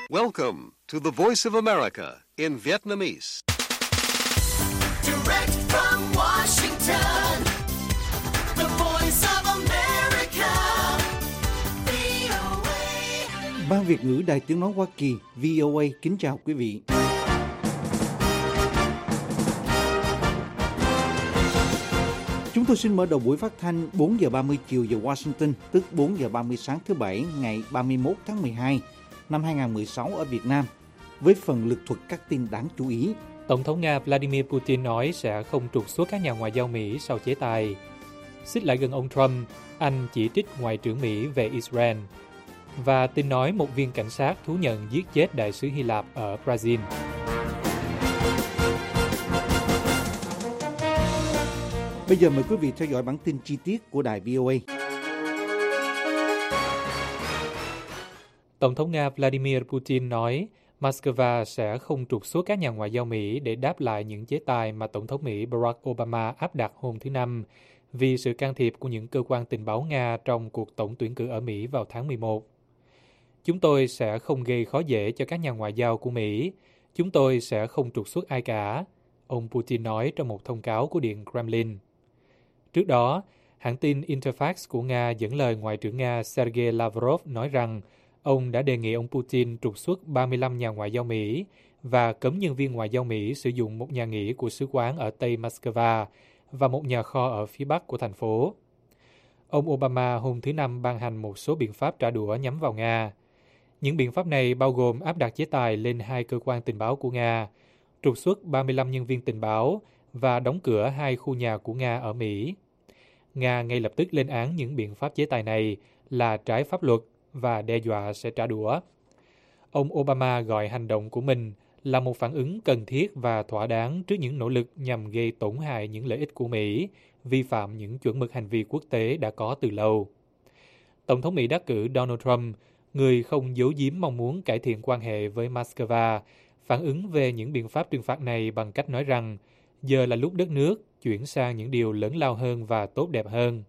Welcome to the Voice of America in Vietnamese. Direct from Washington, the Voice of America, VOA. Ban Việt ngữ Đài Tiếng nói Hoa Kỳ VOA kính chào quý vị. Chúng tôi xin mở đầu buổi phát thanh 4 giờ 30 chiều giờ Washington, tức 4 giờ 30 sáng thứ Bảy ngày 31 tháng 12 năm 2016 ở Việt Nam, với phần lược thuật các tin đáng chú ý. Tổng thống Nga Vladimir Putin nói sẽ không trục xuất các nhà ngoại giao Mỹ sau chế tài. Xích lại gần ông Trump, Anh chỉ trích Ngoại trưởng Mỹ về Israel. Và tin nói một viên cảnh sát thú nhận giết chết đại sứ Hy Lạp ở Brazil. Bây giờ mời quý vị theo dõi bản tin chi tiết của đài VOA. Tổng thống Nga Vladimir Putin nói Moscow sẽ không trục xuất các nhà ngoại giao Mỹ để đáp lại những chế tài mà Tổng thống Mỹ Barack Obama áp đặt hôm thứ Năm vì sự can thiệp của những cơ quan tình báo Nga trong cuộc tổng tuyển cử ở Mỹ vào tháng 11. Chúng tôi sẽ không gây khó dễ cho các nhà ngoại giao của Mỹ. Chúng tôi sẽ không trục xuất ai cả, ông Putin nói trong một thông cáo của Điện Kremlin. Trước đó, hãng tin Interfax của Nga dẫn lời Ngoại trưởng Nga Sergei Lavrov nói rằng ông đã đề nghị ông Putin trục xuất 35 nhà ngoại giao Mỹ và cấm nhân viên ngoại giao Mỹ sử dụng một nhà nghỉ của sứ quán ở Tây Moscow và một nhà kho ở phía bắc của thành phố. Ông Obama hôm thứ Năm ban hành một số biện pháp trả đũa nhắm vào Nga. Những biện pháp này bao gồm áp đặt chế tài lên 2 cơ quan tình báo của Nga, trục xuất 35 nhân viên tình báo và đóng cửa 2 khu nhà của Nga ở Mỹ. Nga ngay lập tức lên án những biện pháp chế tài này là trái pháp luật và đe dọa sẽ trả đũa. Ông Obama gọi hành động của mình là một phản ứng cần thiết và thỏa đáng trước những nỗ lực nhằm gây tổn hại những lợi ích của Mỹ, vi phạm những chuẩn mực hành vi quốc tế đã có từ lâu. Tổng thống Mỹ đắc cử Donald Trump, người không giấu giếm mong muốn cải thiện quan hệ với Moscow, phản ứng về những biện pháp trừng phạt này bằng cách nói rằng giờ là lúc đất nước chuyển sang những điều lớn lao hơn và tốt đẹp hơn.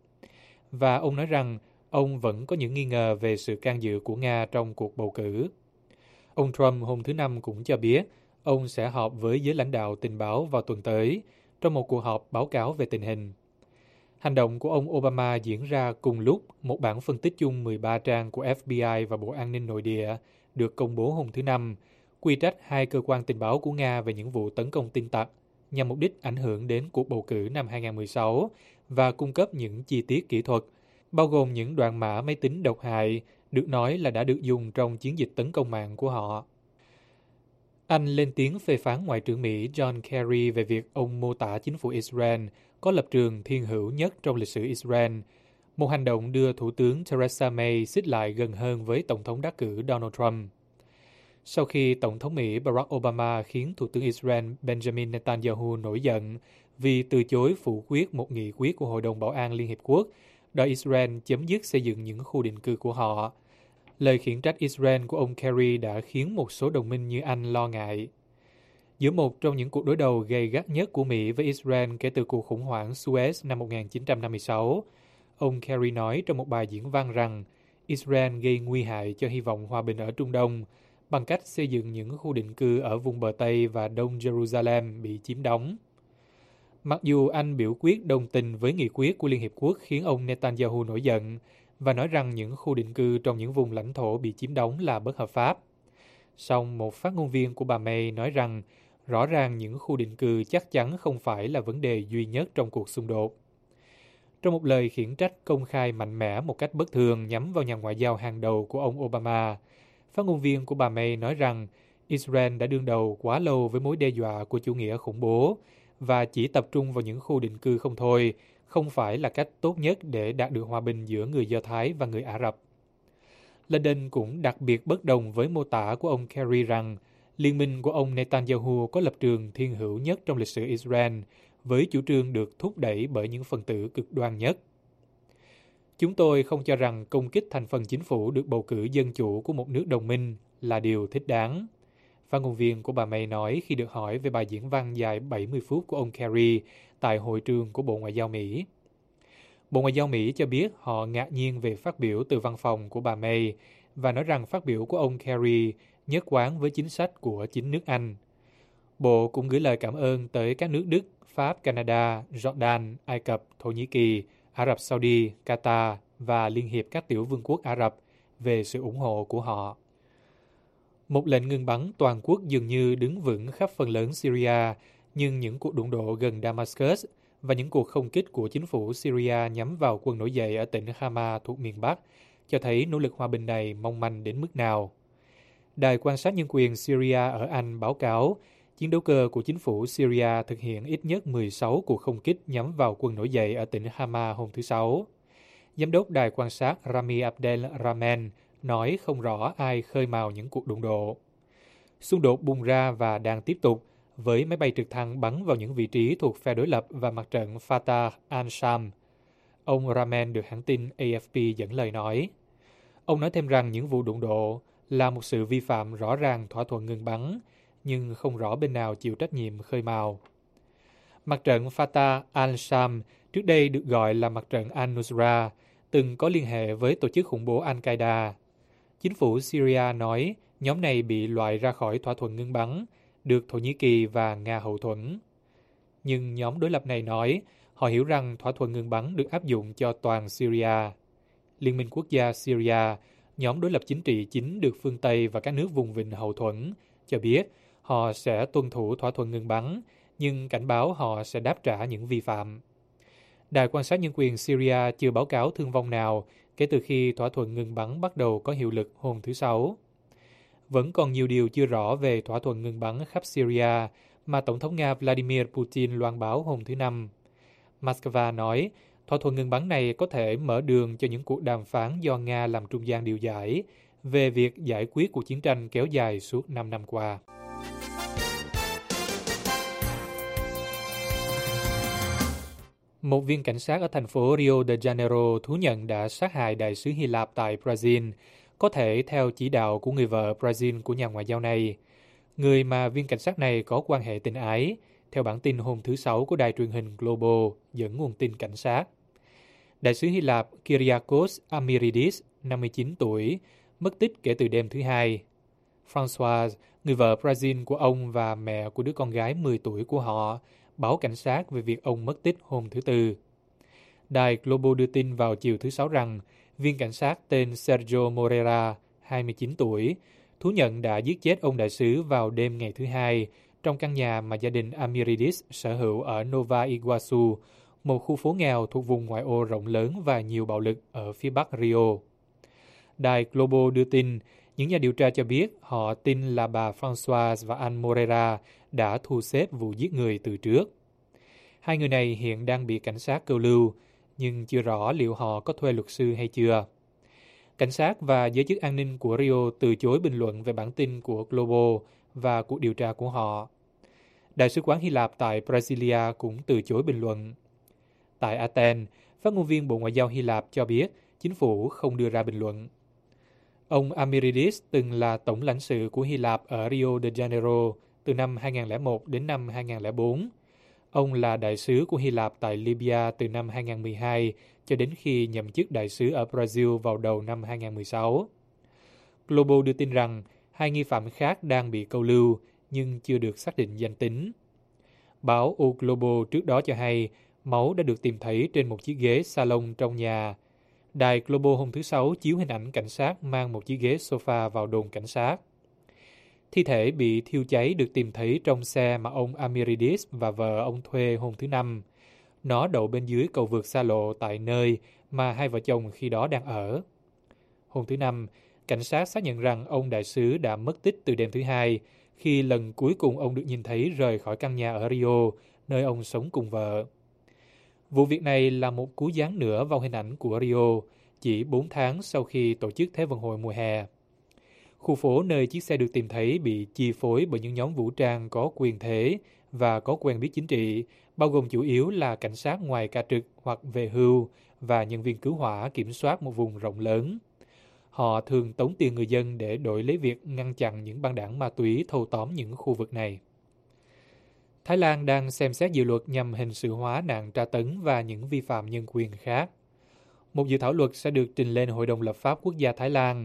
Và ông nói rằng ông vẫn có những nghi ngờ về sự can dự của Nga trong cuộc bầu cử. Ông Trump hôm thứ Năm cũng cho biết ông sẽ họp với giới lãnh đạo tình báo vào tuần tới trong một cuộc họp báo cáo về tình hình. Hành động của ông Obama diễn ra cùng lúc một bản phân tích chung 13 trang của FBI và Bộ An ninh Nội địa được công bố hôm thứ Năm, quy trách 2 cơ quan tình báo của Nga về những vụ tấn công tin tặc nhằm mục đích ảnh hưởng đến cuộc bầu cử năm 2016 và cung cấp những chi tiết kỹ thuật, bao gồm những đoạn mã máy tính độc hại được nói là đã được dùng trong chiến dịch tấn công mạng của họ. Anh lên tiếng phê phán Ngoại trưởng Mỹ John Kerry về việc ông mô tả chính phủ Israel có lập trường thiên hữu nhất trong lịch sử Israel, một hành động đưa Thủ tướng Theresa May xích lại gần hơn với Tổng thống đắc cử Donald Trump. Sau khi Tổng thống Mỹ Barack Obama khiến Thủ tướng Israel Benjamin Netanyahu nổi giận vì từ chối phủ quyết một nghị quyết của Hội đồng Bảo an Liên Hiệp Quốc đòi Israel chấm dứt xây dựng những khu định cư của họ, lời khiển trách Israel của ông Kerry đã khiến một số đồng minh như Anh lo ngại. Giữa một trong những cuộc đối đầu gay gắt nhất của Mỹ với Israel kể từ cuộc khủng hoảng Suez năm 1956, ông Kerry nói trong một bài diễn văn rằng Israel gây nguy hại cho hy vọng hòa bình ở Trung Đông bằng cách xây dựng những khu định cư ở vùng bờ Tây và Đông Jerusalem bị chiếm đóng. Mặc dù Anh biểu quyết đồng tình với nghị quyết của Liên Hiệp Quốc khiến ông Netanyahu nổi giận và nói rằng những khu định cư trong những vùng lãnh thổ bị chiếm đóng là bất hợp pháp, song một phát ngôn viên của bà May nói rằng rõ ràng những khu định cư chắc chắn không phải là vấn đề duy nhất trong cuộc xung đột. Trong một lời khiển trách công khai mạnh mẽ một cách bất thường nhắm vào nhà ngoại giao hàng đầu của ông Obama, phát ngôn viên của bà May nói rằng Israel đã đương đầu quá lâu với mối đe dọa của chủ nghĩa khủng bố và chỉ tập trung vào những khu định cư không thôi, không phải là cách tốt nhất để đạt được hòa bình giữa người Do Thái và người Ả Rập. London cũng đặc biệt bất đồng với mô tả của ông Kerry rằng liên minh của ông Netanyahu có lập trường thiên hữu nhất trong lịch sử Israel, với chủ trương được thúc đẩy bởi những phần tử cực đoan nhất. Chúng tôi không cho rằng công kích thành phần chính phủ được bầu cử dân chủ của một nước đồng minh là điều thích đáng, phát ngôn viên của bà May nói khi được hỏi về bài diễn văn dài 70 phút của ông Kerry tại hội trường của Bộ Ngoại giao Mỹ. Bộ Ngoại giao Mỹ cho biết họ ngạc nhiên về phát biểu từ văn phòng của bà May và nói rằng phát biểu của ông Kerry nhất quán với chính sách của chính nước Anh. Bộ cũng gửi lời cảm ơn tới các nước Đức, Pháp, Canada, Jordan, Ai Cập, Thổ Nhĩ Kỳ, Ả Rập Saudi, Qatar và Liên hiệp các tiểu vương quốc Ả Rập về sự ủng hộ của họ. Một lệnh ngừng bắn toàn quốc dường như đứng vững khắp phần lớn Syria, nhưng những cuộc đụng độ gần Damascus và những cuộc không kích của chính phủ Syria nhắm vào quân nổi dậy ở tỉnh Hama thuộc miền Bắc cho thấy nỗ lực hòa bình này mong manh đến mức nào. Đài quan sát nhân quyền Syria ở Anh báo cáo chiến đấu cơ của chính phủ Syria thực hiện ít nhất 16 cuộc không kích nhắm vào quân nổi dậy ở tỉnh Hama hôm thứ Sáu. Giám đốc đài quan sát Rami Abdel Rahman nói không rõ ai khơi mào những cuộc đụng độ. Xung đột bùng ra và đang tiếp tục, với máy bay trực thăng bắn vào những vị trí thuộc phe đối lập và mặt trận Fatah al-Sham. Ông Rahman được hãng tin AFP dẫn lời nói. Ông nói thêm rằng những vụ đụng độ là một sự vi phạm rõ ràng thỏa thuận ngừng bắn, nhưng không rõ bên nào chịu trách nhiệm khơi mào. Mặt trận Fatah al-Sham, trước đây được gọi là mặt trận al-Nusra, từng có liên hệ với tổ chức khủng bố Al-Qaeda. Chính phủ Syria nói nhóm này bị loại ra khỏi thỏa thuận ngừng bắn, được Thổ Nhĩ Kỳ và Nga hậu thuẫn. Nhưng nhóm đối lập này nói họ hiểu rằng thỏa thuận ngừng bắn được áp dụng cho toàn Syria. Liên minh quốc gia Syria, nhóm đối lập chính trị chính được phương Tây và các nước vùng vịnh hậu thuẫn, cho biết họ sẽ tuân thủ thỏa thuận ngừng bắn, nhưng cảnh báo họ sẽ đáp trả những vi phạm. Đài quan sát nhân quyền Syria chưa báo cáo thương vong nào kể từ khi thỏa thuận ngừng bắn bắt đầu có hiệu lực hôm thứ Sáu. Vẫn còn nhiều điều chưa rõ về thỏa thuận ngừng bắn khắp Syria mà Tổng thống Nga Vladimir Putin loan báo hôm thứ Năm. Moscow nói thỏa thuận ngừng bắn này có thể mở đường cho những cuộc đàm phán do Nga làm trung gian điều giải về việc giải quyết cuộc chiến tranh kéo dài suốt 5 năm qua. Một viên cảnh sát ở thành phố Rio de Janeiro thú nhận đã sát hại đại sứ Hy Lạp tại Brazil, có thể theo chỉ đạo của người vợ Brazil của nhà ngoại giao này, người mà viên cảnh sát này có quan hệ tình ái, theo bản tin hôm thứ Sáu của đài truyền hình Globo dẫn nguồn tin cảnh sát. Đại sứ Hy Lạp Kyriakos Amiridis, 59 tuổi, mất tích kể từ đêm thứ Hai. Françoise, người vợ Brazil của ông và mẹ của đứa con gái 10 tuổi của họ, báo cảnh sát về việc ông mất tích hôm thứ Tư. Đài Globo đưa tin vào chiều thứ Sáu rằng viên cảnh sát tên Sergio Moreira, 29 tuổi, thú nhận đã giết chết ông đại sứ vào đêm ngày thứ Hai trong căn nhà mà gia đình Amiridis sở hữu ở Nova Iguaçu, một khu phố nghèo thuộc vùng ngoại ô rộng lớn và nhiều bạo lực ở phía bắc Rio. Đài Globo đưa tin, những nhà điều tra cho biết họ tin là bà Françoise và anh Moreira đã thu xếp vụ giết người từ trước. Hai người này hiện đang bị cảnh sát câu lưu, nhưng chưa rõ liệu họ có thuê luật sư hay chưa. Cảnh sát và giới chức an ninh của Rio từ chối bình luận về bản tin của Globo và cuộc điều tra của họ. Đại sứ quán Hy Lạp tại Brasilia cũng từ chối bình luận. Tại Athens, phát ngôn viên Bộ Ngoại giao Hy Lạp cho biết chính phủ không đưa ra bình luận. Ông Amiridis từng là tổng lãnh sự của Hy Lạp ở Rio de Janeiro từ năm 2001 đến năm 2004. Ông là đại sứ của Hy Lạp tại Libya từ năm 2012 cho đến khi nhậm chức đại sứ ở Brazil vào đầu năm 2016. Globo đưa tin rằng hai nghi phạm khác đang bị câu lưu nhưng chưa được xác định danh tính. Báo O Globo trước đó cho hay máu đã được tìm thấy trên một chiếc ghế salon trong nhà. Đài Globo hôm thứ Sáu chiếu hình ảnh cảnh sát mang một chiếc ghế sofa vào đồn cảnh sát. Thi thể bị thiêu cháy được tìm thấy trong xe mà ông Amiridis và vợ ông thuê hôm thứ Năm. Nó đậu bên dưới cầu vượt xa lộ tại nơi mà hai vợ chồng khi đó đang ở. Hôm thứ Năm, cảnh sát xác nhận rằng ông đại sứ đã mất tích từ đêm thứ Hai, khi lần cuối cùng ông được nhìn thấy rời khỏi căn nhà ở Rio, nơi ông sống cùng vợ. Vụ việc này là một cú giáng nữa vào hình ảnh của Rio, chỉ 4 tháng sau khi tổ chức Thế vận hội mùa hè. Khu phố nơi chiếc xe được tìm thấy bị chi phối bởi những nhóm vũ trang có quyền thế và có quen biết chính trị, bao gồm chủ yếu là cảnh sát ngoài ca trực hoặc về hưu và nhân viên cứu hỏa kiểm soát một vùng rộng lớn. Họ thường tống tiền người dân để đổi lấy việc ngăn chặn những băng đảng ma túy thâu tóm những khu vực này. Thái Lan đang xem xét dự luật nhằm hình sự hóa nạn tra tấn và những vi phạm nhân quyền khác. Một dự thảo luật sẽ được trình lên Hội đồng lập pháp quốc gia Thái Lan,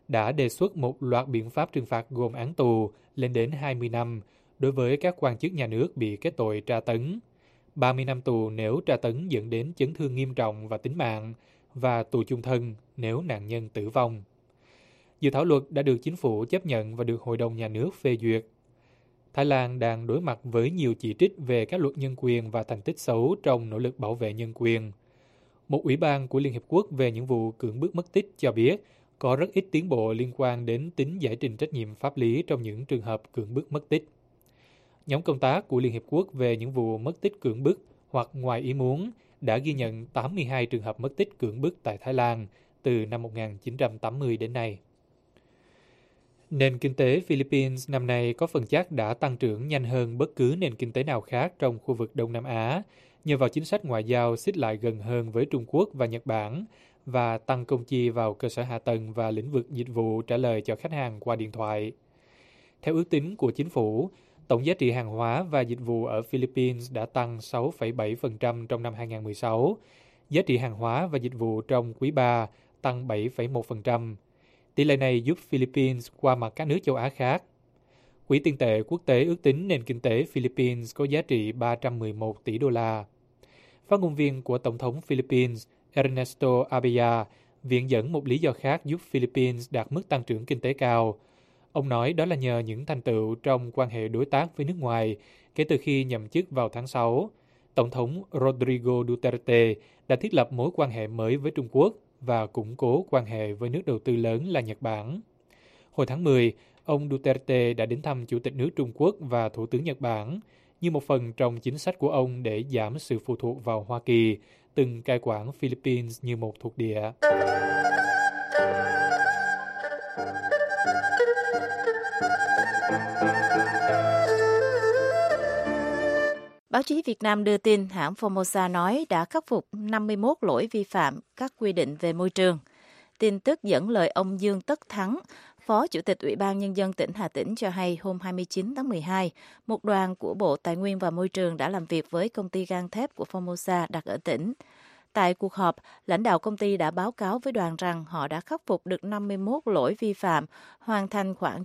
đã đề xuất một loạt biện pháp trừng phạt gồm án tù lên đến 20 năm đối với các quan chức nhà nước bị kết tội tra tấn, 30 năm tù nếu tra tấn dẫn đến chấn thương nghiêm trọng và tính mạng, và tù chung thân nếu nạn nhân tử vong. Dự thảo luật đã được chính phủ chấp nhận và được Hội đồng Nhà nước phê duyệt. Thái Lan đang đối mặt với nhiều chỉ trích về các luật nhân quyền và thành tích xấu trong nỗ lực bảo vệ nhân quyền. Một ủy ban của Liên Hiệp Quốc về những vụ cưỡng bức mất tích cho biết có rất ít tiến bộ liên quan đến tính giải trình trách nhiệm pháp lý trong những trường hợp cưỡng bức mất tích. Nhóm công tác của Liên Hiệp Quốc về những vụ mất tích cưỡng bức hoặc ngoài ý muốn đã ghi nhận 82 trường hợp mất tích cưỡng bức tại Thái Lan từ năm 1980 đến nay. Nền kinh tế Philippines năm nay có phần chắc đã tăng trưởng nhanh hơn bất cứ nền kinh tế nào khác trong khu vực Đông Nam Á, nhờ vào chính sách ngoại giao xích lại gần hơn với Trung Quốc và Nhật Bản và tăng công chi vào cơ sở hạ tầng và lĩnh vực dịch vụ trả lời cho khách hàng qua điện thoại. Theo ước tính của chính phủ, tổng giá trị hàng hóa và dịch vụ ở Philippines đã tăng 6,7% trong năm 2016. Giá trị hàng hóa và dịch vụ trong quý 3 tăng 7,1%. Tỷ lệ này giúp Philippines qua mặt các nước châu Á khác. Quỹ tiền tệ quốc tế ước tính nền kinh tế Philippines có giá trị 311 tỷ đô la. Phát ngôn viên của Tổng thống Philippines Ernesto Abella viện dẫn một lý do khác giúp Philippines đạt mức tăng trưởng kinh tế cao. Ông nói đó là nhờ những thành tựu trong quan hệ đối tác với nước ngoài kể từ khi nhậm chức vào tháng 6. Tổng thống Rodrigo Duterte đã thiết lập mối quan hệ mới với Trung Quốc và củng cố quan hệ với nước đầu tư lớn là Nhật Bản. Hồi tháng 10, ông Duterte đã đến thăm Chủ tịch nước Trung Quốc và Thủ tướng Nhật Bản như một phần trong chính sách của ông để giảm sự phụ thuộc vào Hoa Kỳ, từng cai quản Philippines như một thuộc địa. Báo chí Việt Nam đưa tin hãng Formosa nói đã khắc phục 51 lỗi vi phạm các quy định về môi trường. Tin tức dẫn lời ông Dương Tất Thắng, Phó Chủ tịch Ủy ban Nhân dân tỉnh Hà Tĩnh cho hay hôm 29 tháng 12, một đoàn của Bộ Tài nguyên và Môi trường đã làm việc với công ty gang thép của Formosa đặt ở tỉnh. Tại cuộc họp, lãnh đạo công ty đã báo cáo với đoàn rằng họ đã khắc phục được 51 lỗi vi phạm, hoàn thành khoảng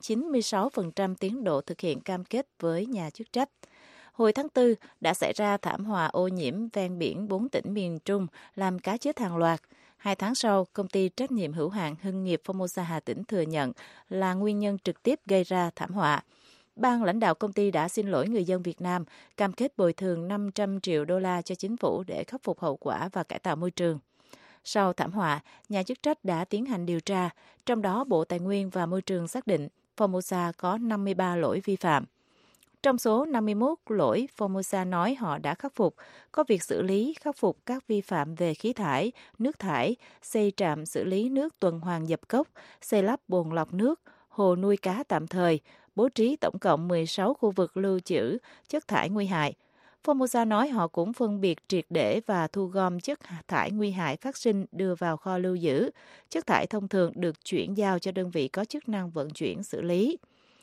96% tiến độ thực hiện cam kết với nhà chức trách. Hồi tháng 4, đã xảy ra thảm họa ô nhiễm ven biển 4 tỉnh miền Trung, làm cá chết hàng loạt. 2 tháng sau, công ty trách nhiệm hữu hạn Hưng nghiệp Formosa Hà Tĩnh thừa nhận là nguyên nhân trực tiếp gây ra thảm họa. Ban lãnh đạo công ty đã xin lỗi người dân Việt Nam, cam kết bồi thường 500 triệu đô la cho chính phủ để khắc phục hậu quả và cải tạo môi trường. Sau thảm họa, nhà chức trách đã tiến hành điều tra, trong đó Bộ Tài nguyên và Môi trường xác định Formosa có 53 lỗi vi phạm. Trong số 51 lỗi Formosa nói họ đã khắc phục, có việc xử lý, khắc phục các vi phạm về khí thải, nước thải, xây trạm xử lý nước tuần hoàn dập cốc, xây lắp bồn lọc nước, hồ nuôi cá tạm thời, bố trí tổng cộng 16 khu vực lưu trữ chất thải nguy hại. Formosa nói họ cũng phân biệt triệt để và thu gom chất thải nguy hại phát sinh đưa vào kho lưu giữ. Chất thải thông thường được chuyển giao cho đơn vị có chức năng vận chuyển xử lý.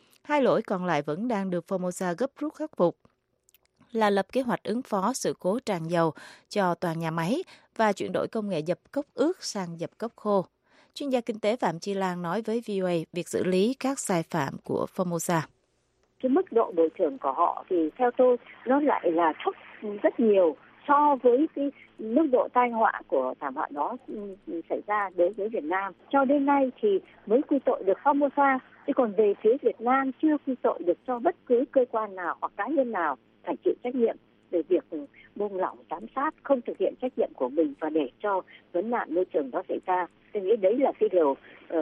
2 lỗi còn lại vẫn đang được Formosa gấp rút khắc phục là lập kế hoạch ứng phó sự cố tràn dầu cho toàn nhà máy và chuyển đổi công nghệ dập cốc ướt sang dập cốc khô. Chuyên gia kinh tế Phạm Chi Lan nói với VOA việc xử lý các sai phạm của Formosa. Cái mức độ bồi thường của họ thì theo tôi nó lại là thấp rất nhiều so với cái mức độ tai họa của thảm họa đó xảy ra đối với Việt Nam. Cho đến nay thì mới quy tội được Formosa, chứ còn về phía Việt Nam chưa quy tội được cho bất cứ cơ quan nào hoặc cá nhân nào phải chịu trách nhiệm về việc buông lỏng giám sát, không thực hiện trách nhiệm của mình và để cho vấn nạn môi trường đó xảy ra. Tôi nghĩ đấy là cái điều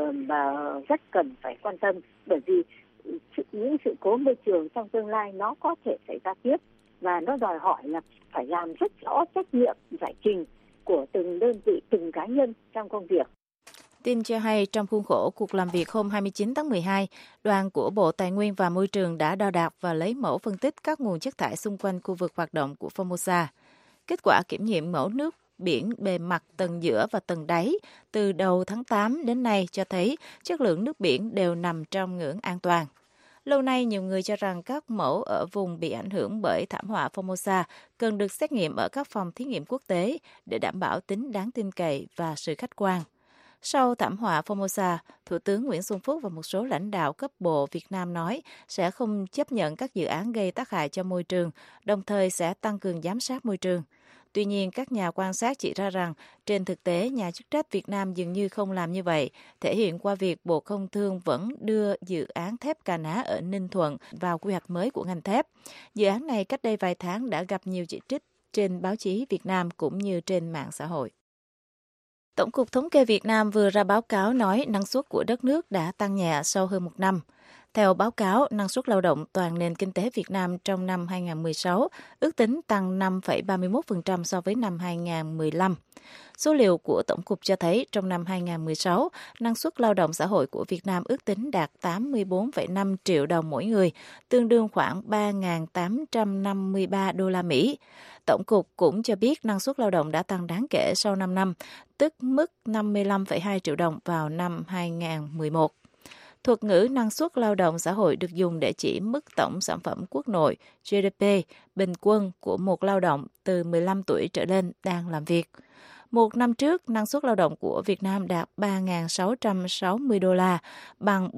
mà rất cần phải quan tâm, bởi vì những sự cố môi trường trong tương lai nó có thể xảy ra tiếp và nó đòi hỏi là phải làm rất rõ trách nhiệm giải trình của từng đơn vị, từng cá nhân trong công việc. Tin cho hay trong khuôn khổ cuộc làm việc hôm 29 tháng 12, đoàn của Bộ Tài nguyên và Môi trường đã đo đạc và lấy mẫu phân tích các nguồn chất thải xung quanh khu vực hoạt động của Formosa. Kết quả kiểm nghiệm mẫu nước biển bề mặt tầng giữa và tầng đáy từ đầu tháng 8 đến nay cho thấy chất lượng nước biển đều nằm trong ngưỡng an toàn. Lâu nay, nhiều người cho rằng các mẫu ở vùng bị ảnh hưởng bởi thảm họa Formosa cần được xét nghiệm ở các phòng thí nghiệm quốc tế để đảm bảo tính đáng tin cậy và sự khách quan. Sau thảm họa Formosa, Thủ tướng Nguyễn Xuân Phúc và một số lãnh đạo cấp bộ Việt Nam nói sẽ không chấp nhận các dự án gây tác hại cho môi trường, đồng thời sẽ tăng cường giám sát môi trường. Tuy nhiên, các nhà quan sát chỉ ra rằng, trên thực tế, nhà chức trách Việt Nam dường như không làm như vậy, thể hiện qua việc Bộ Công Thương vẫn đưa dự án thép Cà Ná ở Ninh Thuận vào quy hoạch mới của ngành thép. Dự án này cách đây vài tháng đã gặp nhiều chỉ trích trên báo chí Việt Nam cũng như trên mạng xã hội. Tổng cục Thống kê Việt Nam vừa ra báo cáo nói năng suất của đất nước đã tăng nhẹ sau hơn một năm. Theo báo cáo, năng suất lao động toàn nền kinh tế Việt Nam trong năm 2016 ước tính tăng 5,31% so với năm 2015. Số liệu của Tổng cục cho thấy trong năm 2016, năng suất lao động xã hội của Việt Nam ước tính đạt 84,5 triệu đồng mỗi người, tương đương khoảng 3.853 đô la Mỹ. Tổng cục cũng cho biết năng suất lao động đã tăng đáng kể sau 5 năm, tức mức 55,2 triệu đồng vào năm 2011. Thuật ngữ năng suất lao động xã hội được dùng để chỉ mức tổng sản phẩm quốc nội GDP bình quân của một lao động từ 15 tuổi trở lên đang làm việc. Một năm trước, năng suất lao động của Việt Nam đạt 3.660 đô la, bằng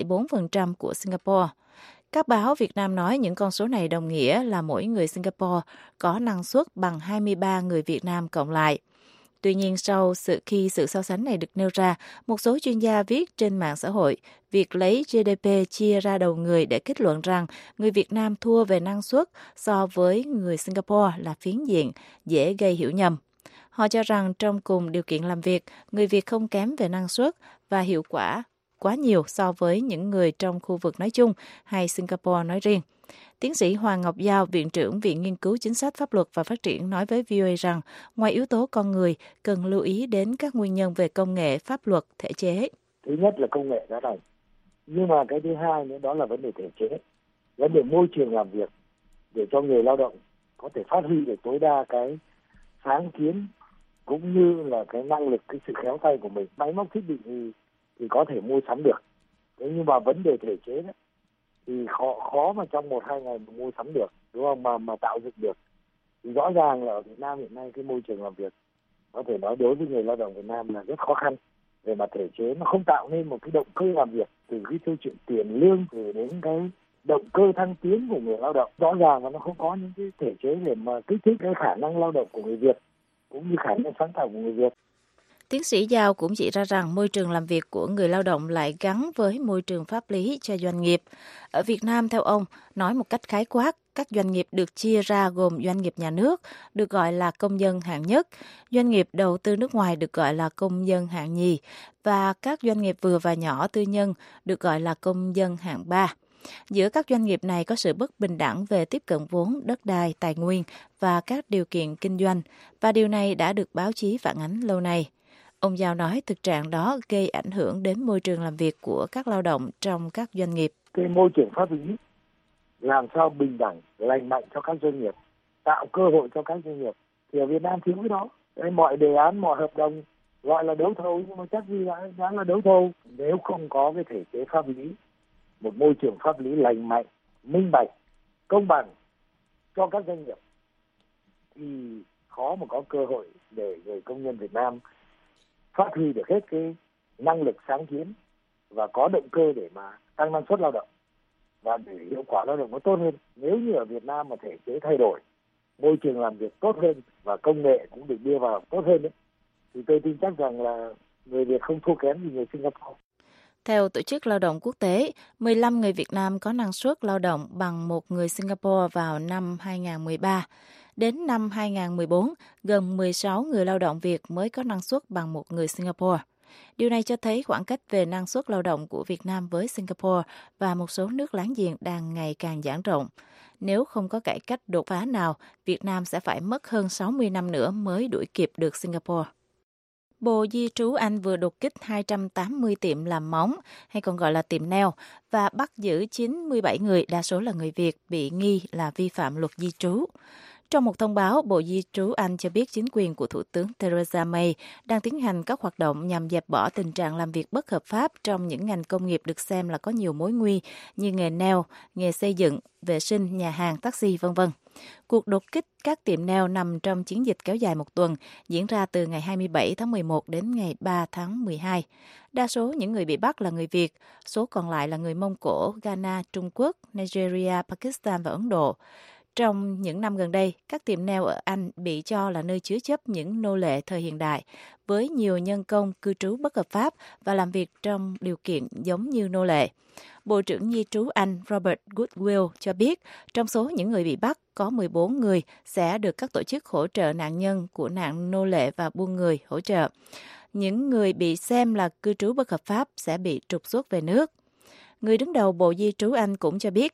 4,4% của Singapore. Các báo Việt Nam nói những con số này đồng nghĩa là mỗi người Singapore có năng suất bằng 23 người Việt Nam cộng lại. Tuy nhiên, khi sự so sánh này được nêu ra, một số chuyên gia viết trên mạng xã hội, việc lấy GDP chia ra đầu người để kết luận rằng người Việt Nam thua về năng suất so với người Singapore là phiến diện, dễ gây hiểu nhầm. Họ cho rằng trong cùng điều kiện làm việc, người Việt không kém về năng suất và hiệu quả quá nhiều so với những người trong khu vực nói chung hay Singapore nói riêng. Tiến sĩ Hoàng Ngọc Giao, Viện trưởng Viện Nghiên cứu Chính sách Pháp luật và Phát triển nói với VOA rằng, ngoài yếu tố con người, cần lưu ý đến các nguyên nhân về công nghệ, pháp luật, thể chế. Thứ nhất là công nghệ giá thành. Nhưng mà cái thứ hai nữa đó là vấn đề thể chế, vấn đề môi trường làm việc để cho người lao động có thể phát huy được tối đa cái sáng kiến cũng như là cái năng lực, cái sự khéo tay của mình. Máy móc thiết bị thì có thể mua sắm được. Thế nhưng mà vấn đề thể chế đó thì khó mà trong 1-2 ngày mà mua sắm được, đúng không? Mà tạo dựng được. Thì rõ ràng là ở Việt Nam hiện nay cái môi trường làm việc có thể nói đối với người lao động Việt Nam là rất khó khăn. Về mặt thể chế nó không tạo nên một cái động cơ làm việc, từ cái câu chuyện tiền lương rồi đến cái động cơ thăng tiến của người lao động. Rõ ràng là nó không có những cái thể chế để mà kích thích cái khả năng lao động của người Việt cũng như khả năng sáng tạo của người Việt. Tiến sĩ Giao cũng chỉ ra rằng môi trường làm việc của người lao động lại gắn với môi trường pháp lý cho doanh nghiệp. Ở Việt Nam, theo ông, nói một cách khái quát, các doanh nghiệp được chia ra gồm doanh nghiệp nhà nước, được gọi là công dân hạng nhất, doanh nghiệp đầu tư nước ngoài được gọi là công dân hạng nhì, và các doanh nghiệp vừa và nhỏ tư nhân được gọi là công dân hạng 3. Giữa các doanh nghiệp này có sự bất bình đẳng về tiếp cận vốn, đất đai, tài nguyên và các điều kiện kinh doanh, và điều này đã được báo chí phản ánh lâu nay. Ông Giao nói thực trạng đó gây ảnh hưởng đến môi trường làm việc của các lao động trong các doanh nghiệp. Cái môi trường pháp lý làm sao bình đẳng, lành mạnh cho các doanh nghiệp, tạo cơ hội cho các doanh nghiệp. Thì ở Việt Nam thiếu cái đó. Mọi đề án, mọi hợp đồng gọi là đấu thầu nhưng mà chắc gì đã là đấu thầu. Nếu không có cái thể chế pháp lý, một môi trường pháp lý lành mạnh, minh bạch, công bằng cho các doanh nghiệp thì khó mà có cơ hội để người công nhân Việt Nam phát huy được hết cái năng lực sáng kiến và có động cơ để mà tăng năng suất lao động và để hiệu quả lao động nó tốt hơn. Nếu như ở Việt Nam mà thể chế thay đổi, môi trường làm việc tốt hơn và công nghệ cũng được đưa vào tốt hơn ấy, thì tôi tin chắc rằng là người Việt không thua kém gì người Singapore. Theo Tổ chức Lao động Quốc tế, 15 người Việt Nam có năng suất lao động bằng một người Singapore vào năm 2013. Đến năm 2014, gần 16 người lao động Việt mới có năng suất bằng một người Singapore. Điều này cho thấy khoảng cách về năng suất lao động của Việt Nam với Singapore và một số nước láng giềng đang ngày càng giãn rộng. Nếu không có cải cách đột phá nào, Việt Nam sẽ phải mất hơn 60 năm nữa mới đuổi kịp được Singapore. Bộ Di trú Anh vừa đột kích 280 tiệm làm móng, hay còn gọi là tiệm nail, và bắt giữ 97 người, đa số là người Việt, bị nghi là vi phạm luật di trú. Trong một thông báo, Bộ Di trú Anh cho biết chính quyền của Thủ tướng Theresa May đang tiến hành các hoạt động nhằm dẹp bỏ tình trạng làm việc bất hợp pháp trong những ngành công nghiệp được xem là có nhiều mối nguy như nghề nail, nghề xây dựng, vệ sinh, nhà hàng, taxi, v.v. Cuộc đột kích các tiệm nail nằm trong chiến dịch kéo dài một tuần, diễn ra từ ngày 27 tháng 11 đến ngày 3 tháng 12. Đa số những người bị bắt là người Việt, số còn lại là người Mông Cổ, Ghana, Trung Quốc, Nigeria, Pakistan và Ấn Độ. Trong những năm gần đây, các tiệm nail ở Anh bị cho là nơi chứa chấp những nô lệ thời hiện đại, với nhiều nhân công cư trú bất hợp pháp và làm việc trong điều kiện giống như nô lệ. Bộ trưởng Di trú Anh Robert Goodwill cho biết, trong số những người bị bắt, có 14 người sẽ được các tổ chức hỗ trợ nạn nhân của nạn nô lệ và buôn người hỗ trợ. Những người bị xem là cư trú bất hợp pháp sẽ bị trục xuất về nước. Người đứng đầu Bộ Di trú Anh cũng cho biết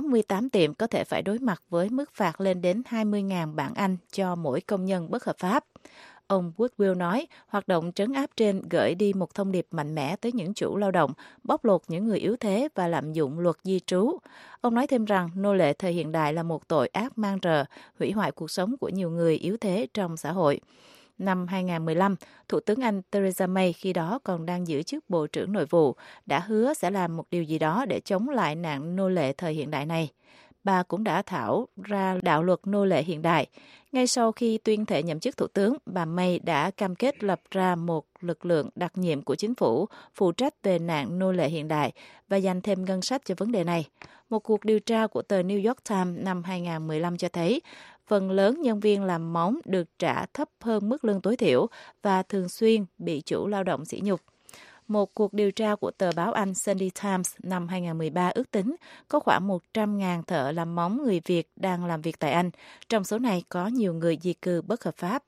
68 tiệm có thể phải đối mặt với mức phạt lên đến 20.000 bảng Anh cho mỗi công nhân bất hợp pháp. Ông Woodwell nói, hoạt động trấn áp trên gửi đi một thông điệp mạnh mẽ tới những chủ lao động, bóc lột những người yếu thế và lạm dụng luật di trú. Ông nói thêm rằng nô lệ thời hiện đại là một tội ác man rợ, hủy hoại cuộc sống của nhiều người yếu thế trong xã hội. Năm 2015, Thủ tướng Anh Theresa May khi đó còn đang giữ chức Bộ trưởng Nội vụ, đã hứa sẽ làm một điều gì đó để chống lại nạn nô lệ thời hiện đại này. Bà cũng đã thảo ra đạo luật nô lệ hiện đại. Ngay sau khi tuyên thệ nhậm chức thủ tướng, bà May đã cam kết lập ra một lực lượng đặc nhiệm của chính phủ phụ trách về nạn nô lệ hiện đại và dành thêm ngân sách cho vấn đề này. Một cuộc điều tra của tờ New York Times năm 2015 cho thấy phần lớn nhân viên làm móng được trả thấp hơn mức lương tối thiểu và thường xuyên bị chủ lao động sỉ nhục. Một cuộc điều tra của tờ báo Anh Sunday Times năm 2013 ước tính có khoảng 100.000 thợ làm móng người Việt đang làm việc tại Anh. Trong số này có nhiều người di cư bất hợp pháp.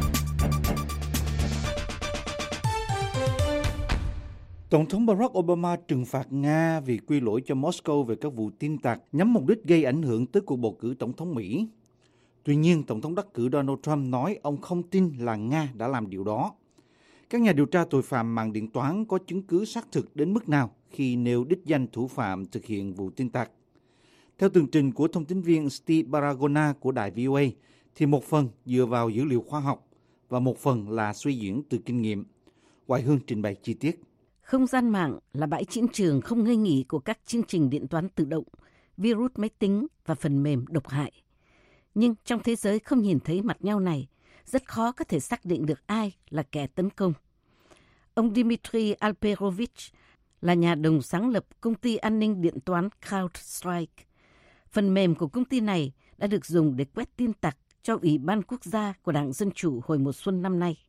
Tổng thống Barack Obama trừng phạt Nga vì quy lỗi cho Moscow về các vụ tin tặc nhằm mục đích gây ảnh hưởng tới cuộc bầu cử tổng thống Mỹ. Tuy nhiên, Tổng thống đắc cử Donald Trump nói ông không tin là Nga đã làm điều đó. Các nhà điều tra tội phạm mạng điện toán có chứng cứ xác thực đến mức nào khi nêu đích danh thủ phạm thực hiện vụ tin tặc. Theo tường trình của thông tin viên Steve Baragona của đài VOA, thì một phần dựa vào dữ liệu khoa học và một phần là suy diễn từ kinh nghiệm. Hoài Hương trình bày chi tiết. Không gian mạng là bãi chiến trường không ngơi nghỉ của các chương trình điện toán tự động, virus máy tính và phần mềm độc hại. Nhưng trong thế giới không nhìn thấy mặt nhau này, rất khó có thể xác định được ai là kẻ tấn công. Ông Dmitry Alperovich là nhà đồng sáng lập công ty an ninh điện toán CrowdStrike. Phần mềm của công ty này đã được dùng để quét tin tặc cho Ủy ban Quốc gia của Đảng Dân Chủ hồi mùa xuân năm nay.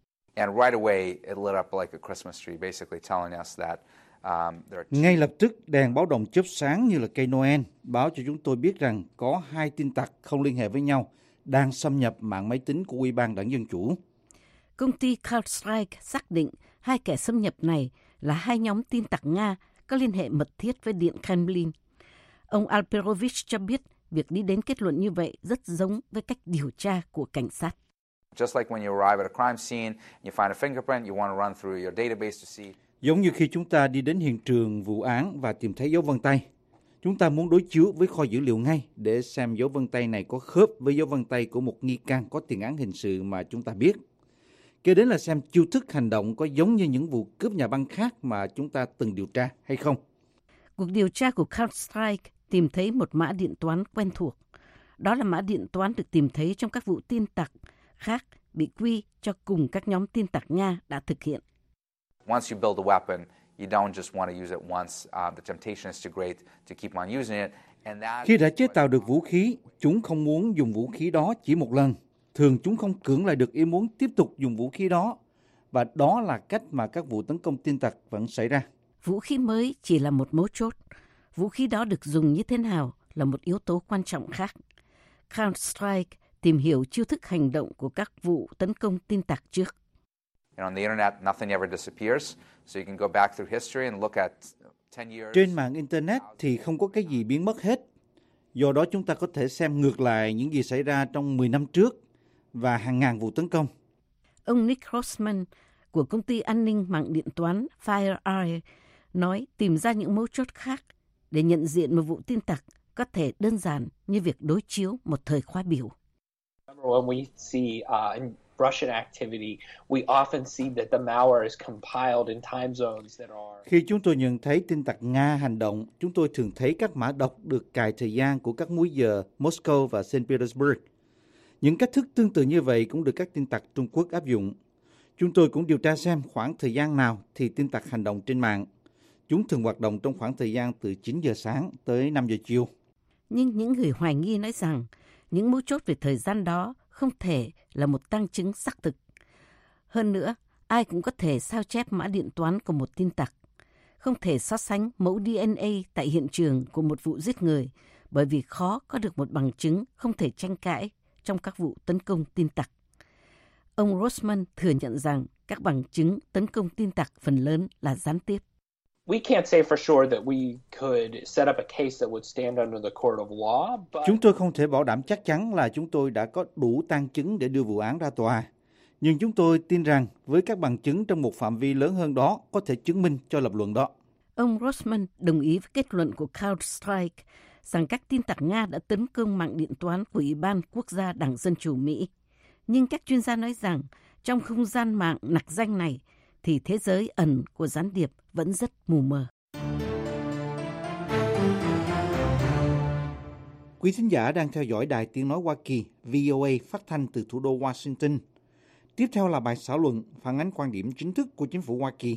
Ngay lập tức, đèn báo động chớp sáng như là cây Noel, báo cho chúng tôi biết rằng có hai tin tặc không liên hệ với nhau đang xâm nhập mạng máy tính của Ủy ban Đảng Dân Chủ. Công ty CrowdStrike xác định hai kẻ xâm nhập này là hai nhóm tin tặc Nga có liên hệ mật thiết với Điện Kremlin. Ông Alperovich cho biết việc đi đến kết luận như vậy rất giống với cách điều tra của cảnh sát. Giống như khi chúng ta đi đến hiện trường vụ án và tìm thấy dấu vân tay. Chúng ta muốn đối chiếu với kho dữ liệu ngay để xem dấu vân tay này có khớp với dấu vân tay của một nghi can có tiền án hình sự mà chúng ta biết. Kế đến là xem chiêu thức hành động có giống như những vụ cướp nhà băng khác mà chúng ta từng điều tra hay không. Cuộc điều tra của CrowdStrike tìm thấy một mã điện toán quen thuộc. Đó là mã điện toán được tìm thấy trong các vụ tin tặc khác bị quy cho cùng các nhóm tin tặc Nga đã thực hiện. Once you build a weapon, you don't just want to use it once. The temptation is too great to keep on using it. Khi đã chế tạo được vũ khí, chúng không muốn dùng vũ khí đó chỉ một lần. Thường chúng không cưỡng lại được ý muốn tiếp tục dùng vũ khí đó. Và đó là cách mà các vụ tấn công tin tặc vẫn xảy ra. Vũ khí mới chỉ là một mấu chốt. Vũ khí đó được dùng như thế nào là một yếu tố quan trọng khác. CrowdStrike tìm hiểu chiêu thức hành động của các vụ tấn công tin tặc trước. Trên mạng Internet thì không có cái gì biến mất hết. Do đó chúng ta có thể xem ngược lại những gì xảy ra trong 10 năm trước và hàng ngàn vụ tấn công. Ông Nick Grossman của công ty an ninh mạng điện toán FireEye nói tìm ra những mấu chốt khác để nhận diện một vụ tin tặc có thể đơn giản như việc đối chiếu một thời khóa biểu. when we see Russian activity, we often see that the malware is compiled in time zones that are... Khi chúng tôi nhận thấy tin tặc Nga hành động, chúng tôi thường thấy các mã độc được cài thời gian của các múi giờ Moscow và Saint Petersburg. Những cách thức tương tự như vậy cũng được các tin tặc Trung Quốc áp dụng. Chúng tôi cũng điều tra xem khoảng thời gian nào thì tin tặc hành động trên mạng. Chúng thường hoạt động trong khoảng thời gian từ 9 giờ sáng tới 5 giờ chiều. Nhưng những người hoài nghi nói rằng những mấu chốt về thời gian đó không thể là một tăng chứng xác thực. Hơn nữa, ai cũng có thể sao chép mã điện toán của một tin tặc. Không thể so sánh mẫu DNA tại hiện trường của một vụ giết người bởi vì khó có được một bằng chứng không thể tranh cãi trong các vụ tấn công tin tặc. Ông Rosman thừa nhận rằng các bằng chứng tấn công tin tặc phần lớn là gián tiếp. We can't say for sure that we could set up a case that would stand under the court of law, but... Chúng tôi không thể bảo đảm chắc chắn là chúng tôi đã có đủ tang chứng để đưa vụ án ra tòa. Nhưng chúng tôi tin rằng với các bằng chứng trong một phạm vi lớn hơn đó có thể chứng minh cho lập luận đó. Ông Rosman đồng ý với kết luận của CrowdStrike rằng các tin tặc Nga đã tấn công mạng điện toán của Ủy ban Quốc gia Đảng Dân Chủ Mỹ. Nhưng các chuyên gia nói rằng trong không gian mạng nặc danh này thì thế giới ẩn của gián điệp vẫn rất mù mờ. Quý thính giả đang theo dõi Đài Tiếng Nói Hoa Kỳ, VOA phát thanh từ thủ đô Washington. Tiếp theo là bài xã luận phản ánh quan điểm chính thức của chính phủ Hoa Kỳ.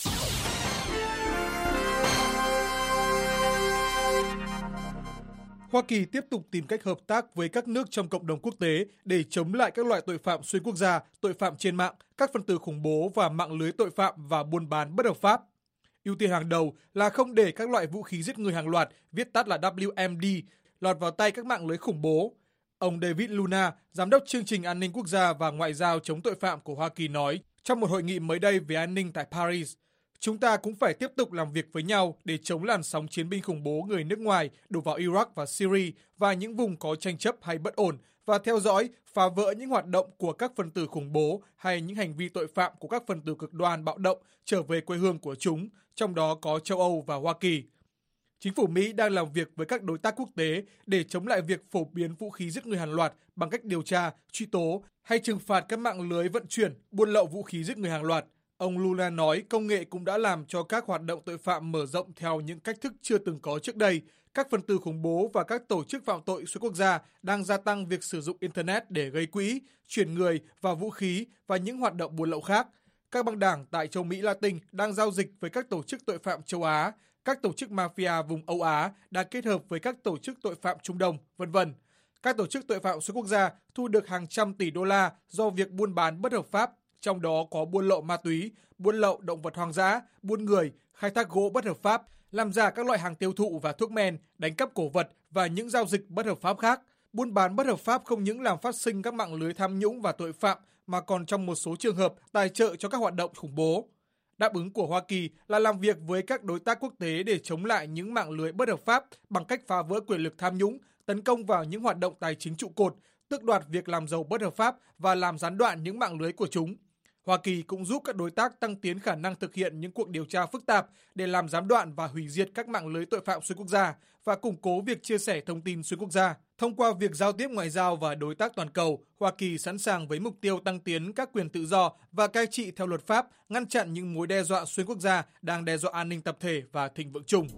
Hoa Kỳ tiếp tục tìm cách hợp tác với các nước trong cộng đồng quốc tế để chống lại các loại tội phạm xuyên quốc gia, tội phạm trên mạng, các phần tử khủng bố và mạng lưới tội phạm và buôn bán bất hợp pháp. Ưu tiên hàng đầu là không để các loại vũ khí giết người hàng loạt, viết tắt là WMD, lọt vào tay các mạng lưới khủng bố. Ông David Luna, Giám đốc chương trình an ninh quốc gia và ngoại giao chống tội phạm của Hoa Kỳ nói trong một hội nghị mới đây về an ninh tại Paris, chúng ta cũng phải tiếp tục làm việc với nhau để chống làn sóng chiến binh khủng bố người nước ngoài đổ vào Iraq và Syria và những vùng có tranh chấp hay bất ổn và theo dõi, phá vỡ những hoạt động của các phần tử khủng bố hay những hành vi tội phạm của các phần tử cực đoan bạo động trở về quê hương của chúng, trong đó có châu Âu và Hoa Kỳ. Chính phủ Mỹ đang làm việc với các đối tác quốc tế để chống lại việc phổ biến vũ khí giết người hàng loạt bằng cách điều tra, truy tố hay trừng phạt các mạng lưới vận chuyển, buôn lậu vũ khí giết người hàng loạt. Ông Lula nói công nghệ cũng đã làm cho các hoạt động tội phạm mở rộng theo những cách thức chưa từng có trước đây. Các phần tử khủng bố và các tổ chức phạm tội xuyên quốc gia đang gia tăng việc sử dụng Internet để gây quỹ, chuyển người và vũ khí và những hoạt động buôn lậu khác. Các băng đảng tại châu Mỹ Latin đang giao dịch với các tổ chức tội phạm châu Á, các tổ chức mafia vùng Âu Á đang kết hợp với các tổ chức tội phạm Trung Đông, v.v. Các tổ chức tội phạm xuyên quốc gia thu được hàng trăm tỷ đô la do việc buôn bán bất hợp pháp, trong đó có buôn lậu ma túy, buôn lậu động vật hoang dã, buôn người, khai thác gỗ bất hợp pháp, làm giả các loại hàng tiêu thụ và thuốc men, đánh cắp cổ vật và những giao dịch bất hợp pháp khác. Buôn bán bất hợp pháp không những làm phát sinh các mạng lưới tham nhũng và tội phạm mà còn trong một số trường hợp tài trợ cho các hoạt động khủng bố. Đáp ứng của Hoa Kỳ là làm việc với các đối tác quốc tế để chống lại những mạng lưới bất hợp pháp bằng cách phá vỡ quyền lực tham nhũng, tấn công vào những hoạt động tài chính trụ cột, tước đoạt việc làm giàu bất hợp pháp và làm gián đoạn những mạng lưới của chúng. Hoa Kỳ cũng giúp các đối tác tăng tiến khả năng thực hiện những cuộc điều tra phức tạp để làm gián đoạn và hủy diệt các mạng lưới tội phạm xuyên quốc gia và củng cố việc chia sẻ thông tin xuyên quốc gia. Thông qua việc giao tiếp ngoại giao và đối tác toàn cầu, Hoa Kỳ sẵn sàng với mục tiêu tăng tiến các quyền tự do và cai trị theo luật pháp, ngăn chặn những mối đe dọa xuyên quốc gia đang đe dọa an ninh tập thể và thịnh vượng chung.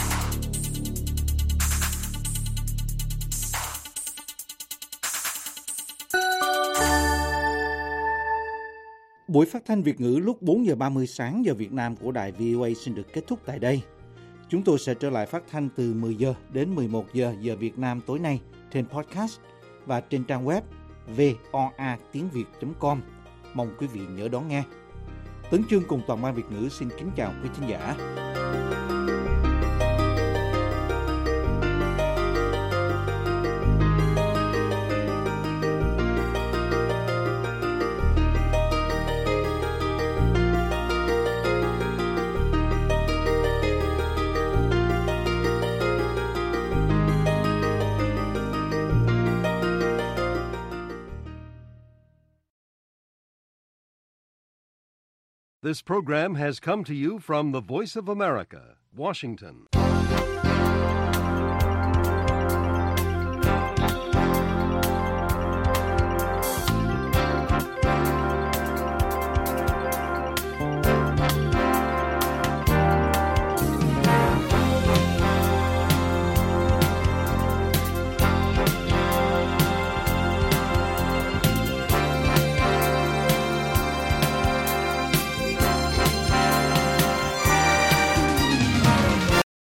Buổi phát thanh Việt ngữ lúc 4 giờ 30 sáng giờ Việt Nam của đài VOA xin được kết thúc tại đây. Chúng tôi sẽ trở lại phát thanh từ 10 giờ đến 11 giờ giờ Việt Nam tối nay trên podcast và trên trang web voatiengviet.com. Mong quý vị nhớ đón nghe. Tấn Chương cùng toàn ban Việt ngữ xin kính chào quý thính giả. This program has come to you from the Voice of America, Washington.